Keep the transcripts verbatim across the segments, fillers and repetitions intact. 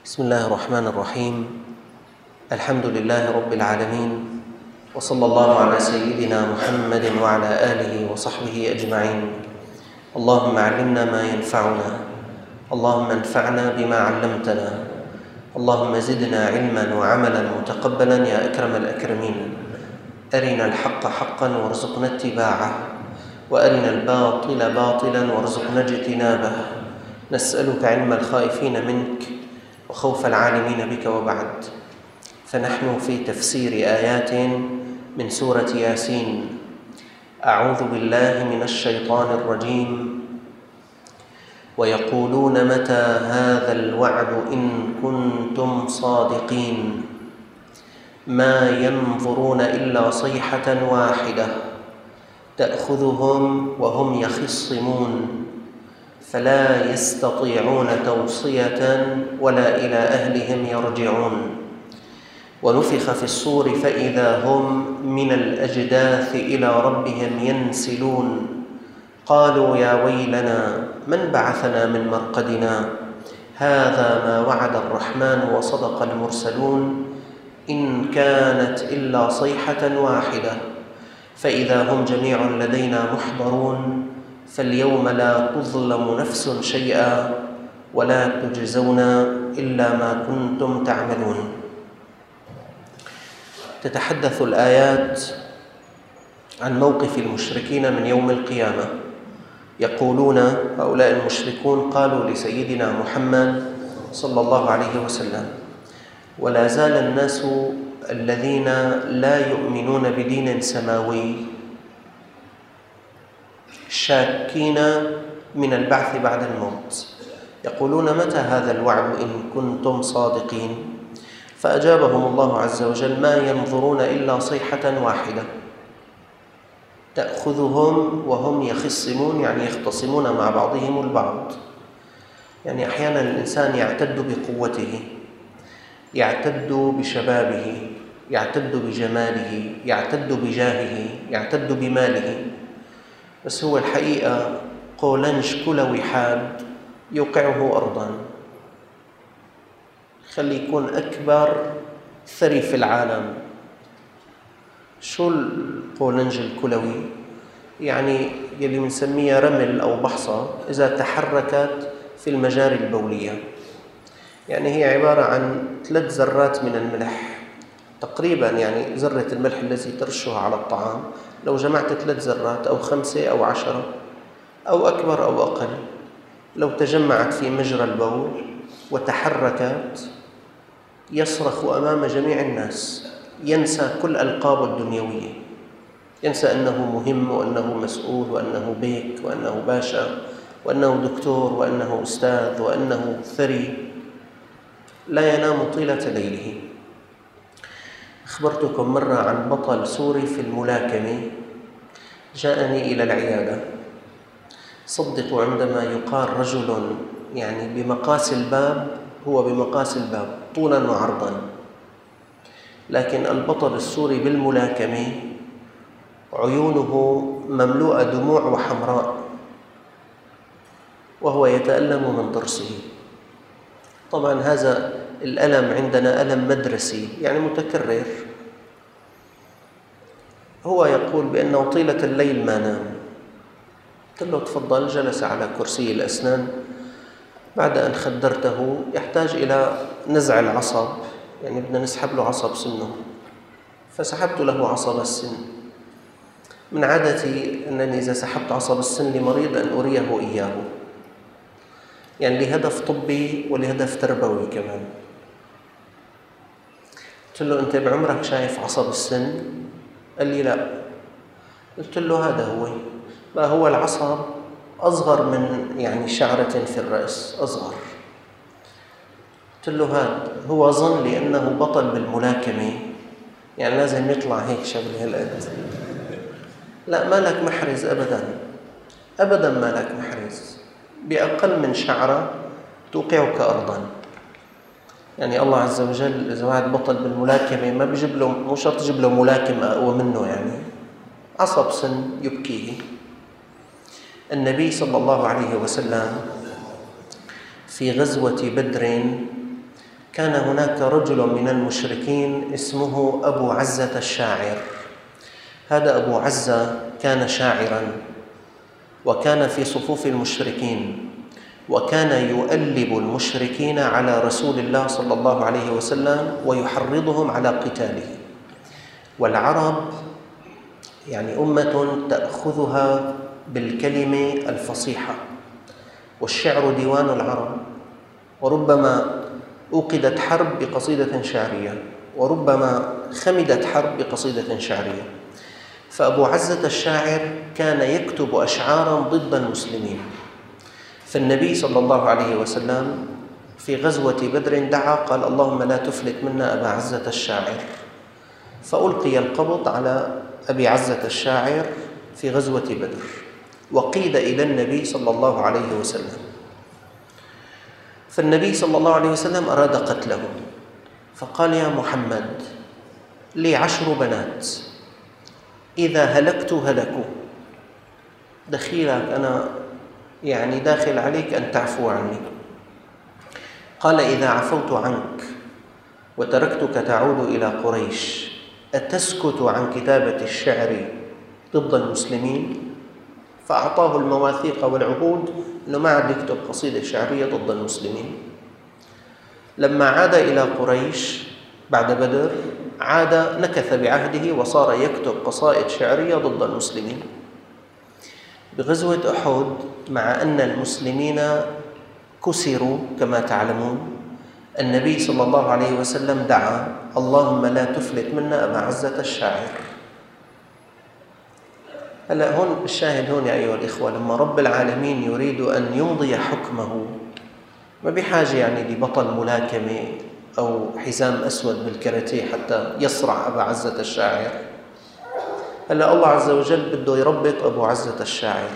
بسم الله الرحمن الرحيم. الحمد لله رب العالمين، وصلى الله على سيدنا محمد وعلى آله وصحبه أجمعين. اللهم علمنا ما ينفعنا، اللهم انفعنا بما علمتنا، اللهم زدنا علما وعملا متقبلا يا أكرم الأكرمين. أرنا الحق حقا وارزقنا اتباعه، وأرنا الباطل باطلا وارزقنا اجتنابه. نسألك علم الخائفين منك وخوف العالمين بك. وبعد، فنحن في تفسير آيات من سورة ياسين. أعوذ بالله من الشيطان الرجيم. ويقولون متى هذا الوعد إن كنتم صادقين ما ينظرون إلا صيحة واحدة تأخذهم وهم يخصمون فلا يستطيعون توصية ولا إلى أهلهم يرجعون. ونفخ في الصور فإذا هم من الأجداث إلى ربهم ينسلون. قالوا يا ويلنا من بعثنا من مرقدنا هذا ما وعد الرحمن وصدق المرسلون إن كانت إلا صيحة واحدة فإذا هم جميع لدينا محضرون. فاليوم لا تظلم نفس شيئا ولا تجزون إلا ما كنتم تعملون. تتحدث الآيات عن موقف المشركين من يوم القيامة. يقولون هؤلاء المشركون قالوا لسيدنا محمد صلى الله عليه وسلم: ولا زال الناس الذين لا يؤمنون بدين سماوي شاكين من البعث بعد الموت، يقولون متى هذا الوعد إن كنتم صادقين. فأجابهم الله عز وجل: ما ينظرون إلا صيحة واحدة تأخذهم وهم يخصمون، يعني يختصمون مع بعضهم البعض. يعني أحيانا الإنسان يعتد بقوته، يعتد بشبابه، يعتد بجماله، يعتد بجاهه، يعتد بماله، بس هو الحقيقة قولنج كلوي حاد يوقعه أرضاً. خلي يكون أكبر ثري في العالم. شو القولنج الكلوي؟ يعني يلي بنسميها رمل أو بحصة إذا تحركت في المجاري البولية. يعني هي عبارة عن ثلاث ذرات من الملح تقريباً، يعني ذرة الملح التي ترشها على الطعام لو جمعت ثلاث ذرات أو خمسة أو عشرة أو أكبر أو أقل، لو تجمعت في مجرى البول وتحركت يصرخ أمام جميع الناس، ينسى كل ألقابه الدنيوية، ينسى أنه مهم وأنه مسؤول وأنه بيك وأنه باشا وأنه دكتور وأنه أستاذ وأنه ثري، لا ينام طيلة ليله. أخبرتكم مرة عن بطل سوري في الملاكمة جاءني إلى العيادة. صدقوا عندما يقال رجل يعني بمقاس الباب، هو بمقاس الباب طولاً وعرضاً، لكن البطل السوري بالملاكمة عيونه مملوءة دموع وحمراء وهو يتألم من ضرسه. طبعاً هذا الألم عندنا ألم مدرسي يعني متكرر. هو يقول بأنه طيلة الليل ما نام. قلت له تفضل. جلس على كرسي الأسنان. بعد أن خدرته يحتاج إلى نزع العصب، يعني بدنا نسحب له عصب سنه، فسحبت له عصب السن. من عادتي أنني إذا سحبت عصب السن لمريض أن أريه إياه، يعني لهدف طبي ولهدف تربوي كمان. قلت له أنت بعمرك شايف عصب السن؟ قال لي لا. قلت له هذا هو، ما هو العصب أصغر من يعني شعرة في الرأس، أصغر. قلت له هذا هو ظن لأنه بطل بالملاكمة يعني لازم يطلع هيك شغله هالقد. لا، ما لك محرز أبداً أبداً، ما لك محرز. بأقل من شعرة توقعك أرضاً. يعني الله عز وجل إذا واحد بطل بالملاكمة ما بيجيب له، مو شرط يجيب له ملاكم أقوى منه، يعني عصب سن يبكيه. النبي صلى الله عليه وسلم في غزوة بدر كان هناك رجل من المشركين اسمه أبو عزة الشاعر. هذا أبو عزة كان شاعراً، وكان في صفوف المشركين، وكان يؤلب المشركين على رسول الله صلى الله عليه وسلم ويحرضهم على قتاله. والعرب يعني أمة تأخذها بالكلمة الفصيحة، والشعر ديوان العرب، وربما أوقدت حرب بقصيدة شعرية، وربما خمدت حرب بقصيدة شعرية. فأبو عزة الشاعر كان يكتب أشعاراً ضد المسلمين. فالنبي صلى الله عليه وسلم في غزوة بدر دعا قال: اللهم لا تفلت منا أبا عزة الشاعر. فألقي القبض على أبي عزة الشاعر في غزوة بدر، وقيد إلى النبي صلى الله عليه وسلم. فالنبي صلى الله عليه وسلم أراد قتله، فقال: يا محمد، لي عشر بنات، إذا هلكت هلكوا، دخيلك أنا يعني داخل عليك أن تعفو عني. قال: إذا عفوت عنك وتركتك تعود إلى قريش، أتسكت عن كتابة الشعر ضد المسلمين؟ فأعطاه المواثيق والعهود أنه ما عاد يكتب قصيدة شعرية ضد المسلمين. لما عاد إلى قريش بعد بدر، عاد نكث بعهده وصار يكتب قصائد شعرية ضد المسلمين. بغزوة أحد، مع أن المسلمين كسروا كما تعلمون، النبي صلى الله عليه وسلم دعا: اللهم لا تفلت منا أبا عزة الشاعر. هلا هون الشاهد هون يا أيها الإخوة، لما رب العالمين يريد أن يمضي حكمه ما بحاجة يعني لبطل ملاكمة أو حزام أسود بالكاراتيه حتى يصرع أبا عزة الشاعر. هلا الله عز وجل بده يربط أبو عزة الشاعر.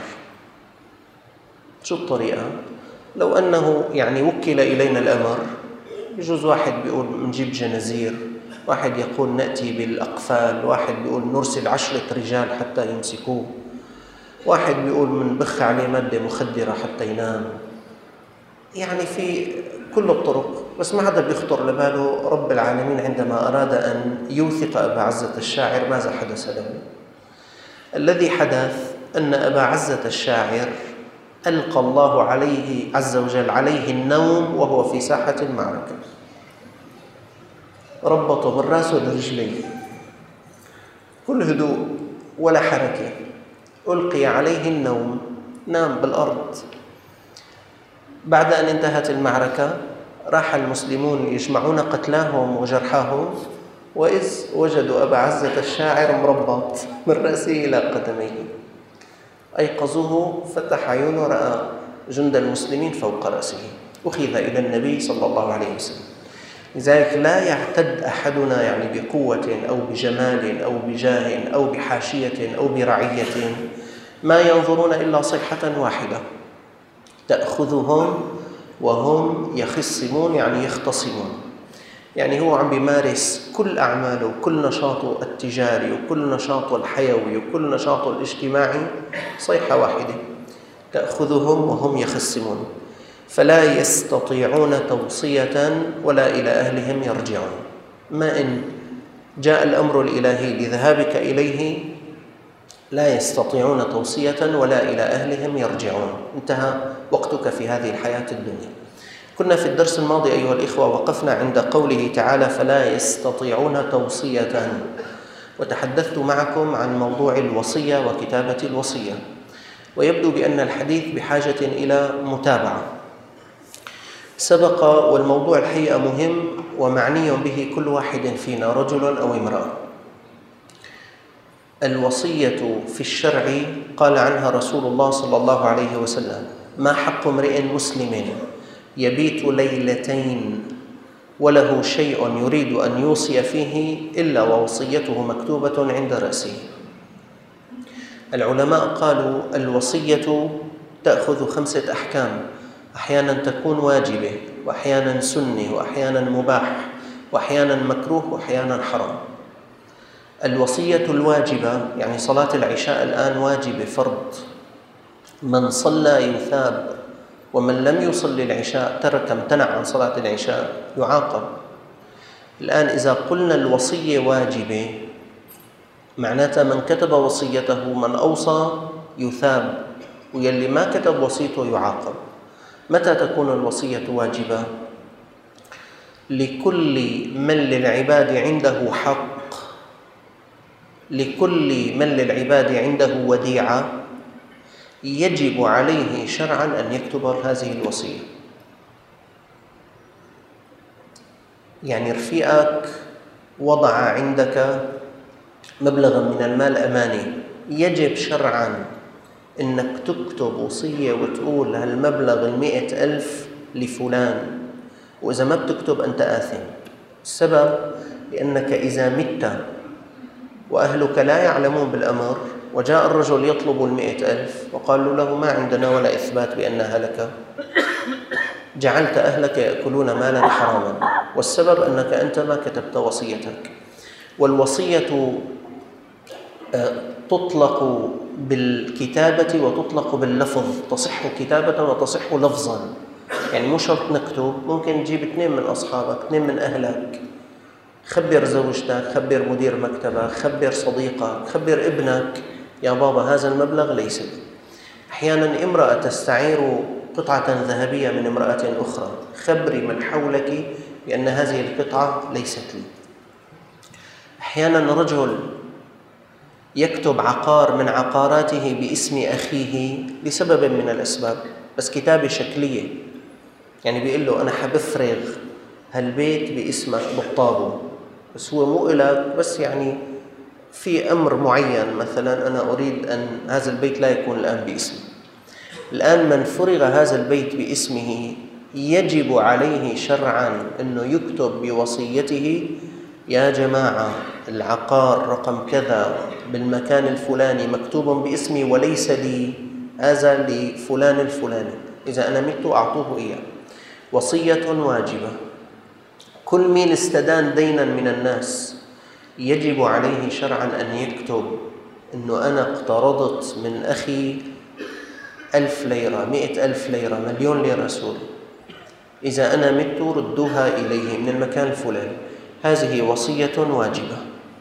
شو الطريقة؟ لو أنه يعني وكل إلينا الأمر، يجوز واحد بيقول نجيب جنازير، واحد يقول نأتي بالأقفال، واحد بيقول نرسل عشرة رجال حتى يمسكوه، واحد بيقول منبخ عليه مادة مخدرة حتى ينام. يعني في كل الطرق، بس ما حدا بيخطر لباله رب العالمين عندما أراد أن يوثق أبا عزة الشاعر ماذا حدث له. الذي حدث أن أبا عزة الشاعر ألقى الله عليه عز وجل عليه النوم وهو في ساحة المعركة، ربطه بالراس والرجلين، كل هدوء ولا حركة، ألقي عليه النوم، نام بالأرض. بعد أن انتهت المعركة راح المسلمون يجمعون قتلاهم وجرحاهم، وإذ وجدوا أبا عزة الشاعر مربط من رأسه إلى قدميه. أيقظوه، فتح عيونه، رأى جند المسلمين فوق رأسه، أخذ إلى النبي صلى الله عليه وسلم. لذلك لا يعتد أحدنا يعني بقوة أو بجمال أو بجاه أو بحاشية أو برعية، ما ينظرون إلا صيحة واحدة تأخذهم وهم يخصمون يعني يختصمون. يعني هو عم بيمارس كل أعماله وكل نشاطه التجاري وكل نشاطه الحيوي وكل نشاطه الاجتماعي، صيحة واحدة تأخذهم وهم يخصمون، فلا يستطيعون توصية ولا إلى أهلهم يرجعون. ما إن جاء الأمر الإلهي لذهابك إليه لا يستطيعون توصية ولا إلى أهلهم يرجعون. انتهى وقتك في هذه الحياة الدنيا. كنا في الدرس الماضي أيها الإخوة وقفنا عند قوله تعالى: فلا يستطيعون توصية، وتحدثت معكم عن موضوع الوصية وكتابة الوصية، ويبدو بأن الحديث بحاجة إلى متابعة. سبق، والموضوع الحقيقة مهم ومعني به كل واحد فينا، رجل أو امرأة. الوصية في الشرع قال عنها رسول الله صلى الله عليه وسلم: ما حق امرئ مسلم يبيت ليلتين وله شيء يريد أن يوصي فيه إلا ووصيته مكتوبة عند رأسه. العلماء قالوا الوصية تأخذ خمسة أحكام، أحيانا تكون واجبة، وأحيانا سنة، وأحيانا مباح، وأحيانا مكروه، وأحيانا حرام. الوصية الواجبة يعني صلاة العشاء الآن واجبة فرض، من صلى يثاب ومن لم يصلي العشاء ترك امتنع عن صلاة العشاء يعاقب. الآن إذا قلنا الوصية واجبة معناتها من كتب وصيته من أوصى يثاب، ويلي ما كتب وصيته يعاقب. متى تكون الوصية واجبة؟ لكل من للعباد عنده حق، لكل من للعباد عنده وديعة يجب عليه شرعاً أن يكتب هذه الوصية. يعني رفيقك وضع عندك مبلغا من المال أماني، يجب شرعاً أنك تكتب وصية وتقول هالمبلغ المئة ألف لفلان، وإذا ما بتكتب أنت آثم. السبب لأنك إذا مت وأهلك لا يعلمون بالأمر وجاء الرجل يطلب المئة ألف وقالوا له ما عندنا ولا إثبات بأنها لك، جعلت أهلك يأكلون مالا حراما، والسبب أنك أنت ما كتبت وصيتك. والوصية تطلق بالكتابة وتطلق باللفظ، تصح كتابة وتصح لفظا. يعني مو شرط نكتب، ممكن تجيب اثنين من أصحابك، اثنين من أهلك، خبر زوجتك، خبر مدير مكتبك، خبر صديقك، خبر ابنك، يا بابا هذا المبلغ ليس لي. أحيانا امرأة تستعير قطعة ذهبية من امرأة أخرى، خبري من حولك بأن هذه القطعة ليست لي. أحيانا رجل يكتب عقار من عقاراته باسم أخيه لسبب من الأسباب، بس كتابة شكلية، يعني بيقول له أنا حبفرغ هالبيت باسمك بالطابو، بس هو مو إلك، بس يعني في أمر معين، مثلا أنا أريد أن هذا البيت لا يكون الآن باسمي. الآن من فرغ هذا البيت باسمه يجب عليه شرعاً أنه يكتب بوصيته يا جماعة العقار رقم كذا بالمكان الفلاني مكتوب باسمي وليس لي، هذا لفلان الفلاني، إذا أنا مت أعطوه إياه. وصية واجبة. كل مين استدان دينا من الناس يجب عليه شرعاً أن يكتب أنه أنا اقترضت من أخي ألف ليرة، مئة ألف ليرة، مليون ليرة سوري، إذا أنا مت ردوها إليه من المكان الفلاني. هذه وصية واجبة.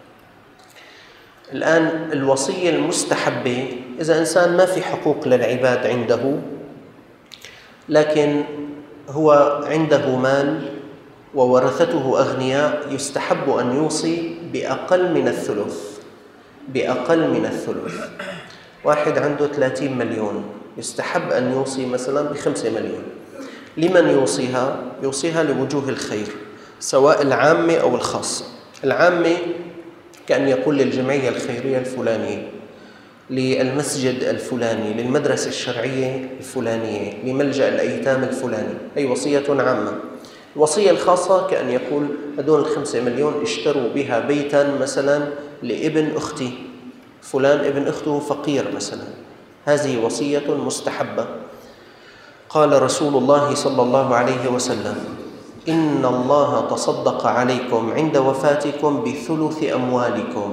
الآن الوصية المستحبة، إذا إنسان ما في حقوق للعباد عنده لكن هو عنده مال وورثته أغنياء، يستحب أن يوصي بأقل من الثلث، بأقل من الثلث. واحد عنده ثلاثين مليون يستحب أن يوصي مثلا بخمسة مليون. لمن يوصيها؟ يوصيها لوجوه الخير سواء العامة أو الخاصة. العامة كأن يقول للجمعية الخيرية الفلانية، للمسجد الفلاني، للمدرسة الشرعية الفلانية، لملجأ الأيتام الفلاني، أي وصية عامة. الوصية الخاصة كأن يقول هدول الخمسة مليون اشتروا بها بيتا مثلا لابن أختي فلان، ابن أخته فقير مثلا، هذه وصية مستحبة. قال رسول الله صلى الله عليه وسلم إن الله تصدق عليكم عند وفاتكم بثلث أموالكم.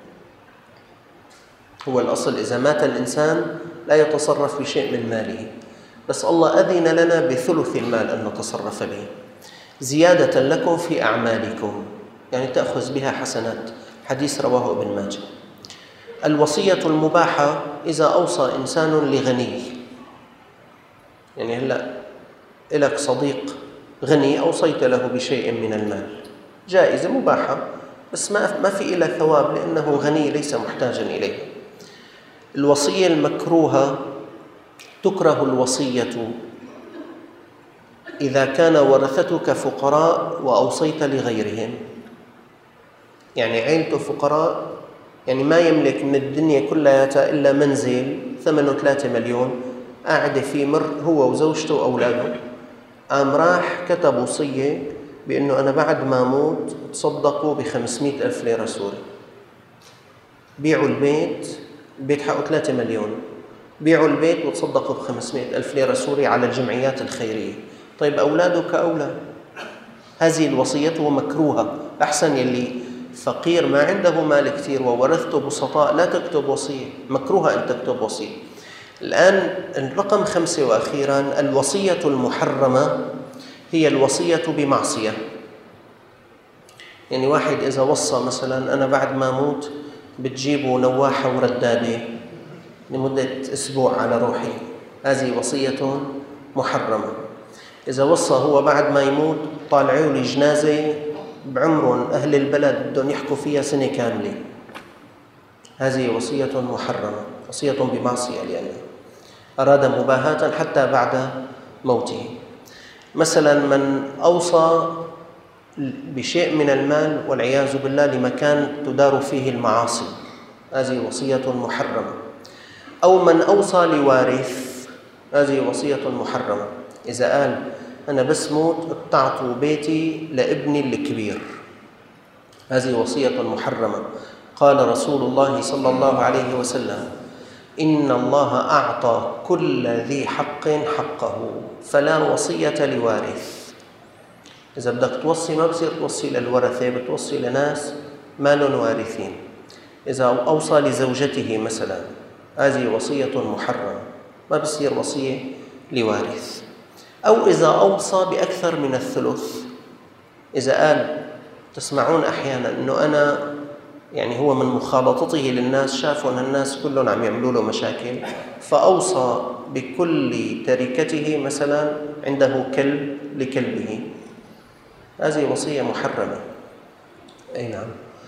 هو الأصل إذا مات الإنسان لا يتصرف بشيء من ماله، بس الله أذن لنا بثلث المال أن نتصرف به زيادة لكم في أعمالكم، يعني تأخذ بها حسنات. حديث رواه ابن ماجه. الوصية المباحة إذا أوصى إنسان لغني، يعني هلأ إلك صديق غني أوصيت له بشيء من المال، جائزة مباحة، بس ما ما في إلا ثواب لأنه غني ليس محتاجا إليه. الوصية المكروهة تكره الوصية إذا كان ورثتك فقراء وأوصيت لغيرهم، يعني عيلته فقراء، يعني ما يملك من الدنيا كلها إلا منزل ثمنه ثلاثة مليون قاعد فيه مر هو وزوجته وأولاده، قام راح كتب وصية بأنه أنا بعد ما أموت تصدقوا بخمسمائة ألف ليرة سوري، بيعوا البيت، البيت حقه ثلاثة مليون، بيعوا البيت وتصدقوا بخمسمائة ألف ليرة سوري على الجمعيات الخيرية. طيب أولاده كأولاد، هذه الوصية مكروهة. أحسن يلي فقير ما عنده مال كثير وورثته بسطاء لا تكتب وصية، مكروهة أن تكتب وصية. الآن الرقم خمسة وأخيراً، الوصية المحرمة هي الوصية بمعصية. يعني واحد إذا وصى مثلاً أنا بعد ما أموت بتجيبوا نواحة وردادة لمدة أسبوع على روحي، هذه وصية محرمة. إذا وصى هو بعد ما يموت طالعوا لي جنازة بعمرهم أهل البلد بدهم يحكوا فيها سنة كاملة، هذه وصية محرمة، وصية بمعصية، لأنه أراد مباهاة حتى بعد موته. مثلا من أوصى بشيء من المال والعياذ بالله لمكان تدار فيه المعاصي، هذه وصية محرمة. أو من أوصى لوارث، هذه وصية محرمة. إذا قال أنا بس موت ابتعطوا بيتي لابني الكبير، هذه وصية محرمة. قال رسول الله صلى الله عليه وسلم إن الله أعطى كل ذي حق حقه فلا وصية لوارث. إذا بدك توصي ما بصير توصي للورثة، بتوصي لناس ما لهم وارثين. إذا أوصى لزوجته مثلا، هذه وصية محرمة، ما بصير وصية لوارث. أو إذا أوصى بأكثر من الثلث، إذا قال تسمعون أحيانا أنه أنا يعني هو من مخالطته للناس شافوا أن الناس كلهم عم يعملوا له مشاكل، فأوصى بكل تركته مثلا عنده كلب لكلبه، هذه وصية محرمة. أي نعم.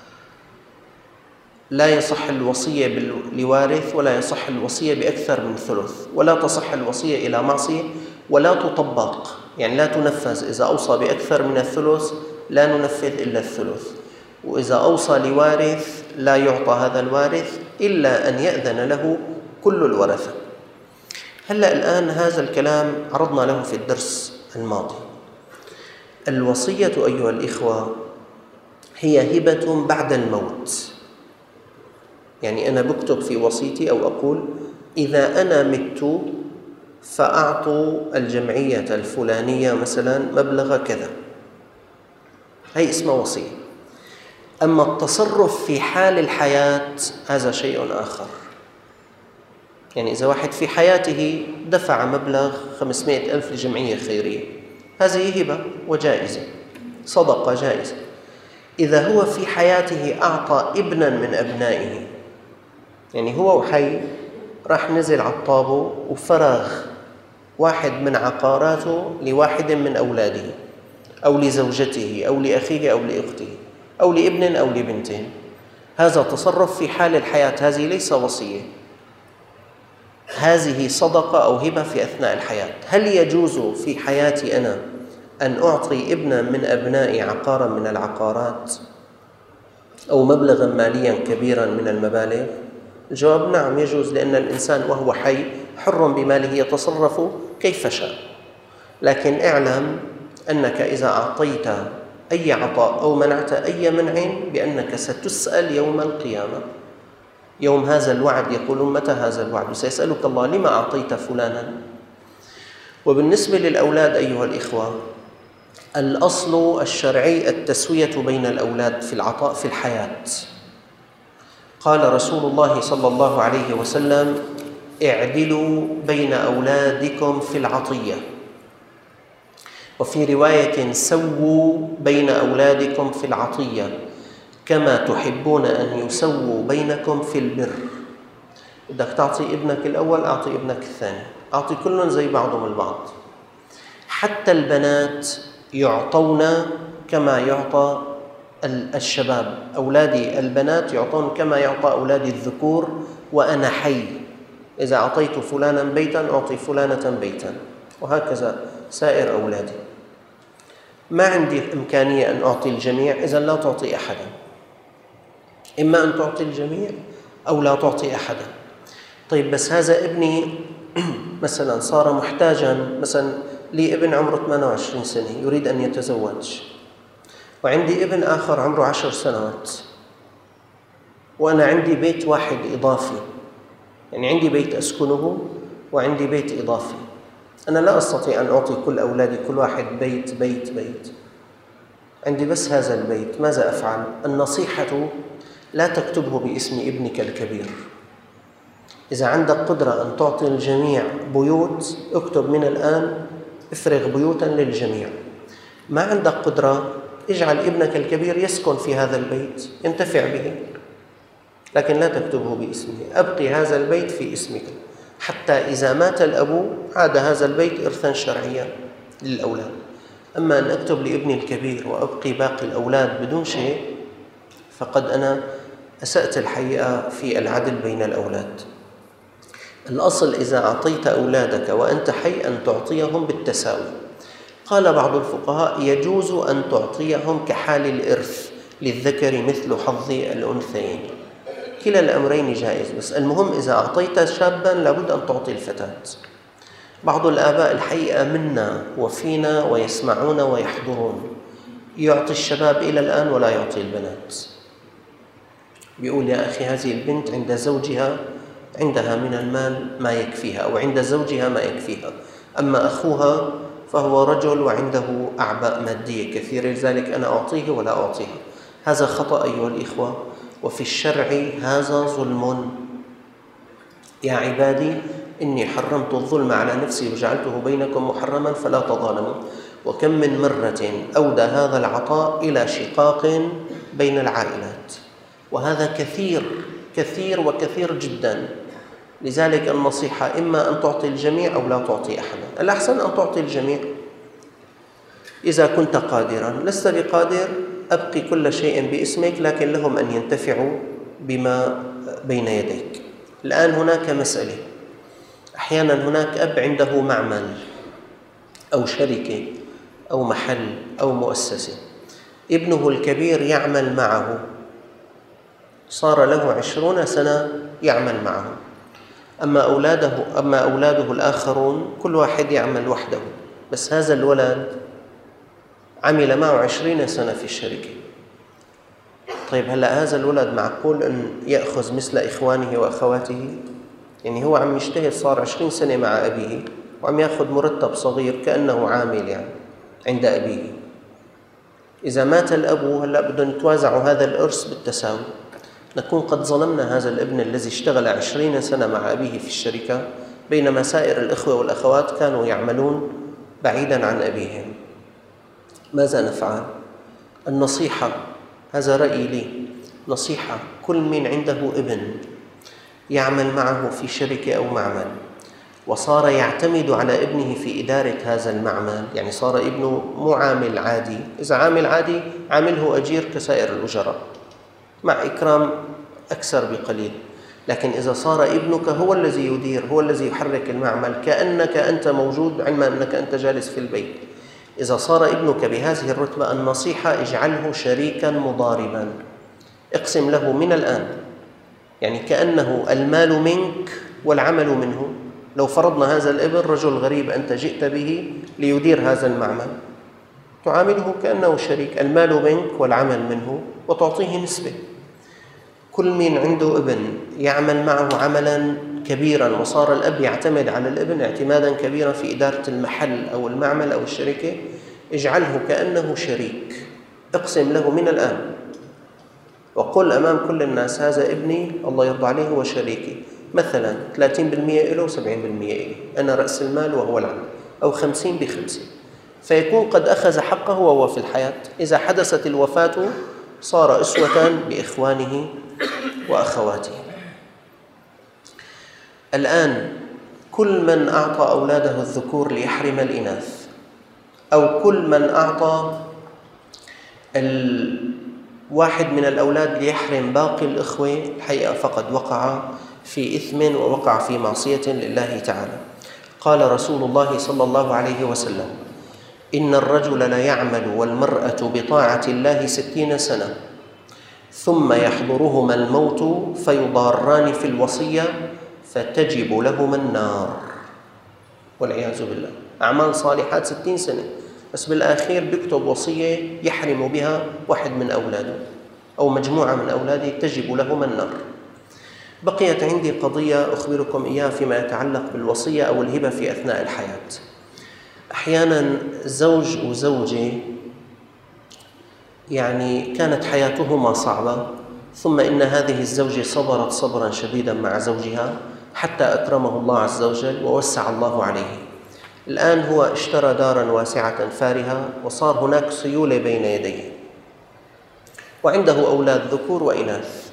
لا يصح الوصية لوارث، ولا يصح الوصية بأكثر من ثلث، ولا تصح الوصية إلى معصية، ولا تطبق يعني لا تنفذ. إذا أوصى بأكثر من الثلث لا ننفذ إلا الثلث، وإذا أوصى لوارث لا يعطى هذا الوارث إلا أن يأذن له كل الورثة. هلأ الآن هذا الكلام عرضنا له في الدرس الماضي. الوصية أيها الإخوة هي هبة بعد الموت. يعني أنا بكتب في وصيتي أو أقول إذا أنا مت فأعطوا الجمعية الفلانية مثلا مبلغ كذا، هي اسمها وصية. أما التصرف في حال الحياة هذا شيء آخر. يعني إذا واحد في حياته دفع مبلغ خمسمائة ألف لجمعية خيرية، هذه هبة وجائزة، صدقة جائزة. إذا هو في حياته أعطى ابنا من أبنائه، يعني هو وحي راح نزل على الطابو وفرغ واحد من عقاراته لواحد من أولاده أو لزوجته أو لأخيه أو لأخته أو لابن أو لبنتين، هذا تصرف في حال الحياة، هذه ليس وصية، هذه صدقة أو هبة في أثناء الحياة. هل يجوز في حياتي أنا أن أعطي ابنا من أبنائي عقارا من العقارات أو مبلغا ماليا كبيرا من المبالغ؟ الجواب نعم يجوز، لأن الإنسان وهو حي حر بماله يتصرف كيف شاء. لكن اعلم أنك إذا أعطيت أي عطاء أو منعت أي منع بأنك ستسأل يوم القيامة. يوم هذا الوعد يقولون متى هذا الوعد؟ سيسألك الله لما أعطيت فلانا. وبالنسبة للأولاد أيها الإخوة، الأصل الشرعي التسوية بين الأولاد في العطاء في الحياة. قال رسول الله صلى الله عليه وسلم اعدلوا بين أولادكم في العطية، وفي رواية سووا بين أولادكم في العطية كما تحبون أن يسووا بينكم في البر. بدك تعطي ابنك الأول أعطي ابنك الثاني، أعطي كلهم زي بعضهم البعض. حتى البنات يعطون كما يعطى الشباب، أولادي البنات يعطون كما يعطى أولادي الذكور وأنا حي. إذا أعطيت فلانا بيتا أعطي فلانة بيتا، وهكذا سائر أولادي. ما عندي إمكانية أن أعطي الجميع، إذا لا تعطي أحدا، إما أن تعطي الجميع أو لا تعطي أحدا. طيب بس هذا ابني مثلا صار محتاجا، مثلا لي ابن عمره ثمانية وعشرين سنة يريد أن يتزوج، وعندي ابن آخر عمره عشر سنوات، وأنا عندي بيت واحد إضافي، يعني عندي بيت أسكنه وعندي بيت إضافي. أنا لا أستطيع أن أعطي كل أولادي كل واحد بيت بيت بيت، عندي بس هذا البيت. ماذا أفعل؟ النصيحة لا تكتبه باسم ابنك الكبير، إذا عندك قدرة أن تعطي الجميع بيوت، اكتب من الآن افرغ بيوتا للجميع. ما عندك قدرة، اجعل ابنك الكبير يسكن في هذا البيت ينتفع به، لكن لا تكتبه باسمه، أبقي هذا البيت في اسمك، حتى إذا مات الأب عاد هذا البيت إرثا شرعيا للأولاد. أما أن أكتب لابني الكبير وأبقي باقي الأولاد بدون شيء، فقد أنا أسأت الحقيقة في العدل بين الأولاد. الأصل إذا أعطيت أولادك وأنت حي أن تعطيهم بالتساوي. قال بعض الفقهاء يجوز أن تعطيهم كحال الإرث، للذكر مثل حظ الأنثيين، كلا الأمرين جائز، بس المهم إذا أعطيت شابا لابد أن تعطي الفتاة. بعض الآباء الحقيقة منا وفينا ويسمعون ويحضرون يعطي الشباب إلى الآن ولا يعطي البنات. بيقول يا أخي هذه البنت عند زوجها عندها من المال ما يكفيها، أو عند زوجها ما يكفيها، أما أخوها فهو رجل وعنده أعباء مادية كثيرة، لذلك أنا أعطيه ولا أعطيها. هذا خطأ أيها الإخوة، وفي الشرع هذا ظلم. يا عبادي إني حرمت الظلم على نفسي وجعلته بينكم محرما فلا تظالموا. وكم من مرة أودى هذا العطاء إلى شقاق بين العائلات، وهذا كثير كثير وكثير جدا. لذلك النصيحة إما أن تعطي الجميع أو لا تعطي أحدا. الأحسن أن تعطي الجميع إذا كنت قادرا. لست بقادر، أبقي كل شيء باسمك، لكن لهم أن ينتفعوا بما بين يديك. الآن هناك مسألة، أحيانا هناك أب عنده معمل أو شركة أو محل أو مؤسسة، ابنه الكبير يعمل معه، صار له عشرون سنة يعمل معه. أما أولاده أما أولاده الآخرون كل واحد يعمل وحده، بس هذا الولد عمل معه عشرين سنة في الشركة. طيب هلأ هذا الولد معقول أن يأخذ مثل إخوانه وأخواته؟ يعني هو عم يجتهد، صار عشرين سنة مع أبيه وعم يأخذ مرتب صغير كأنه عامل يعني عند أبيه. إذا مات الأب هلأ بدهم يتوازعوا هذا الإرث بالتساوي. نكون قد ظلمنا هذا الابن الذي اشتغل عشرين سنة مع أبيه في الشركة، بينما سائر الإخوة والأخوات كانوا يعملون بعيداً عن أبيهم. ماذا نفعل؟ النصيحة، هذا رأيي لي، نصيحة: كل من عنده ابن يعمل معه في شركة أو معمل وصار يعتمد على ابنه في إدارة هذا المعمل، يعني صار ابنه مو عامل عادي، إذا عامل عادي عامله أجير كسائر الأجراء مع إكرام أكثر بقليل، لكن إذا صار ابنك هو الذي يدير، هو الذي يحرك المعمل كأنك أنت موجود علما أنك أنت جالس في البيت، إذا صار ابنك بهذه الرتبة، النصيحة: اجعله شريكا مضاربا، اقسم له من الآن، يعني كأنه المال منك والعمل منه. لو فرضنا هذا الابن رجل غريب أنت جئت به ليدير هذا المعمل، تعامله كأنه شريك، المال منك والعمل منه، وتعطيه نسبة. كل من عنده ابن يعمل معه عملا كبيرا وصار الأب يعتمد على الابن اعتمادا كبيرا في إدارة المحل أو المعمل أو الشركة، اجعله كأنه شريك، اقسم له من الآن وقل أمام كل الناس: هذا ابني الله يرضى عليه هو شريكي، مثلا ثلاثين بالمئة له وسبعين بالمئة إلي، أنا رأس المال وهو العمل، أو خمسين بخمسين، فيكون قد أخذ حقه وهو في الحياة. إذا حدثت الوفاة صار أسوة بإخوانه وأخواته. الآن كل من أعطى أولاده الذكور ليحرم الإناث، أو كل من أعطى الواحد من الأولاد ليحرم باقي الإخوة، الحقيقة فقد وقع في إثم ووقع في معصية لله تعالى. قال رسول الله صلى الله عليه وسلم: إن الرجل ليعمل والمرأة بطاعة الله ستين سنة ثم يحضرهما الموت فيضاران في الوصية فتجب لهما النار، والعياذ بالله. أعمال صالحات ستين سنة، بس بالآخير بيكتب وصية يحرم بها واحد من أولاده أو مجموعة من أولاده تجب لهما النار. بقيت عندي قضية أخبركم إياها فيما يتعلق بالوصية أو الهبة في أثناء الحياة. أحيانا زوج وزوجة يعني كانت حياتهما صعبة، ثم إن هذه الزوجة صبرت صبرا شديدا مع زوجها حتى أكرمه الله عز وجل ووسع الله عليه. الآن هو اشترى دارا واسعة فارهة وصار هناك سيولة بين يديه، وعنده أولاد ذكور وإناث.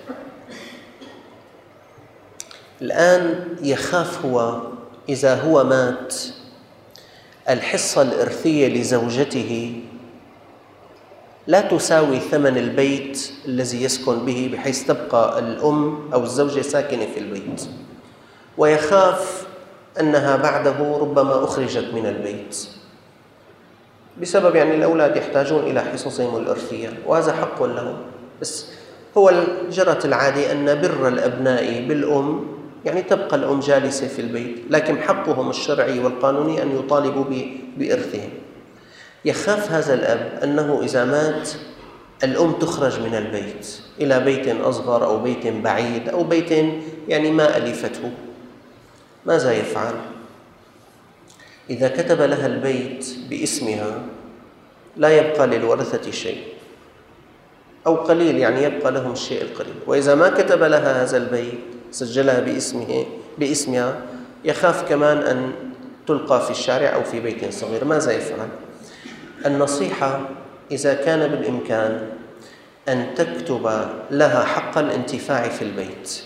الآن يخاف هو إذا هو مات الحصة الإرثية لزوجته لا تساوي ثمن البيت الذي يسكن به، بحيث تبقى الأم أو الزوجة ساكنة في البيت، ويخاف أنها بعده ربما أخرجت من البيت بسبب يعني الأولاد يحتاجون إلى حصصهم الإرثية، وهذا حق لهم. بس هو جرت العادة أن بر الأبناء بالأم يعني تبقى الأم جالسة في البيت، لكن حقهم الشرعي والقانوني أن يطالبوا بإرثهم. يخاف هذا الأب أنه إذا مات الأم تخرج من البيت إلى بيت أصغر أو بيت بعيد أو بيت يعني ما ألفته. ماذا يفعل؟ إذا كتب لها البيت باسمها لا يبقى للورثة شيء، أو قليل يعني يبقى لهم الشيء القليل. وإذا ما كتب لها هذا البيت سجلها باسمه باسمها يخاف كمان أن تلقى في الشارع أو في بيت صغير. ماذا يفعل؟ النصيحة إذا كان بالإمكان أن تكتب لها حق الانتفاع في البيت،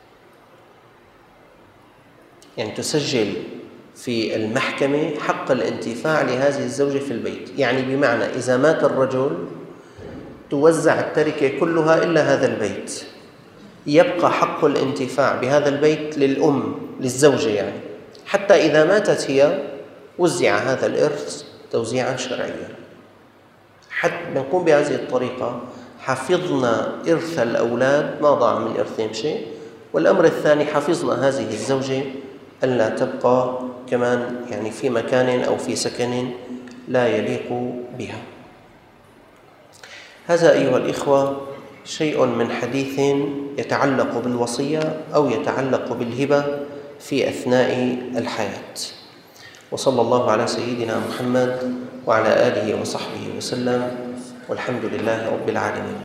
يعني تسجل في المحكمة حق الانتفاع لهذه الزوجة في البيت. يعني بمعنى إذا مات الرجل توزع التركة كلها إلا هذا البيت، يبقى حق الانتفاع بهذا البيت للأم للزوجة، يعني حتى إذا ماتت هي وزع هذا الإرث توزيعا شرعيا. حتى نقوم بهذه الطريقة حفظنا إرث الأولاد، ما ضاع من إرثهم شيء. والأمر الثاني حفظنا هذه الزوجة ألا تبقى كمان يعني في مكان أو في سكن لا يليق بها. هذا أيها الإخوة شيء من حديث يتعلق بالوصية أو يتعلق بالهبة في أثناء الحياة. وصلى الله على سيدنا محمد وعلى آله وصحبه وسلم، والحمد لله رب العالمين.